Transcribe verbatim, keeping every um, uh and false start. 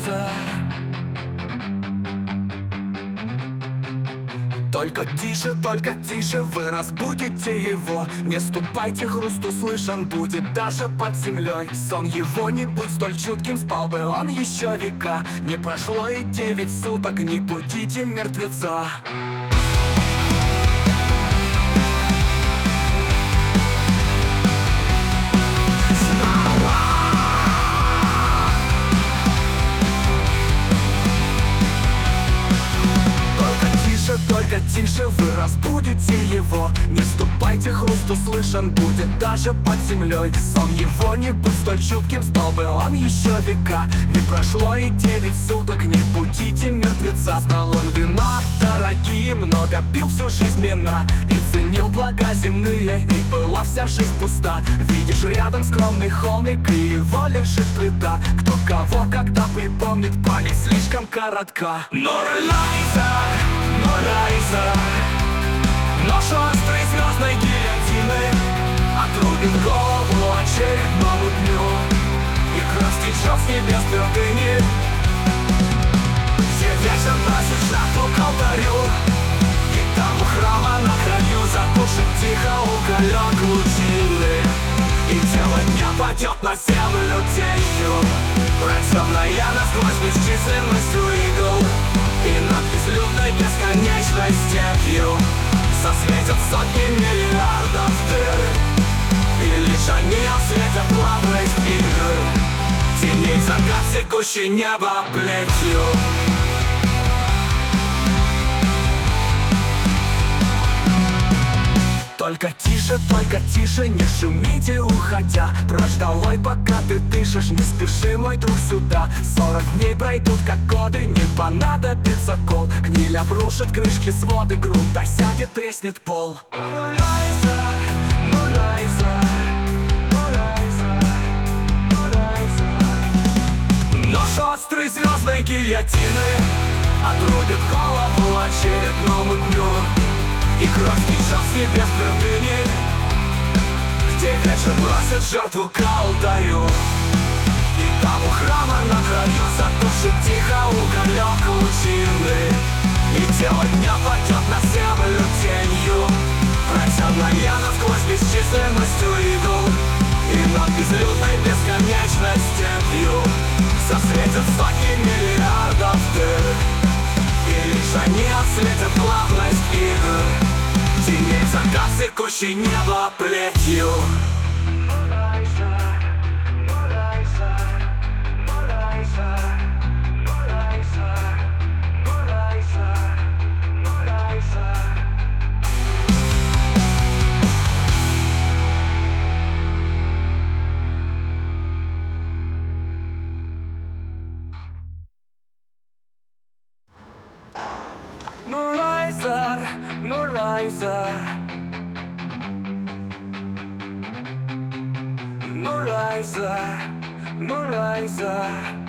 Нурайза. Только тише, только тише, вы разбудите его. Не ступайте, хруст услышан будет даже под землей. Сон его не будь столь чутким, спал бы он еще века. Не прошло и девять суток, не будите мертвеца. Только тише, вы разбудите его. Не ступайте, хруст услышан будет даже под землей. Сон его не будь столь чутким, спал бы он еще века. Не прошло и девять суток, не будите мертвеца. Знал он вина дорогие, много пил всю жизнь вина и ценил блага земные, и была вся жизнь пуста. Видишь рядом скромный холмик, и его лежит плита. Кто кого когда припомнит, память слишком коротка. Нурайза, Нурайза, нож острый звездной гильотины отрубит голову очередному дню, и кровь стечет с небес твердыни. Все вечер носит жертву к алтарю, и там у храма на краю затушит тихо уголек лучины, и тело дня падет на землю тенью, прочерная насквозь бесчисленностью игл. И над безлюдной бесконечной степью засветят сотни миллиардов дыр, и лишь они осветят плавность игр теней закат, секущий небо плетью. Только тише, только тише, не шумите, уходя. Прочь долой, пока ты дышишь, не спеши, мой друг, сюда. Сорок дней пройдут, как годы, не понадобится кол. Гниль обрушит крышки, своды, грунт осядет, треснет пол. Нурайза, Нурайза, Нурайза, Нурайза. Нож острый звездной гильотины отрубит голову очередному дню, и кровь течет с небес твердыни, где вечер бросит жертву к алтарю, и там у храма на краю затушит тихо уголек лучины, и тело дня падет на землю тенью, прочерная насквозь бесчисленностью игл. И над безлюдной бесконечной степью засветят сотни миллиардов дыр, и лишь они осветят главность игр теней закат, секущий небо плетью. Нурайза, Нурайза, Нурайза, Нурайза, Нурайза, Нурайза. Нурайза, Нурайза, Нурайза, Нурайза.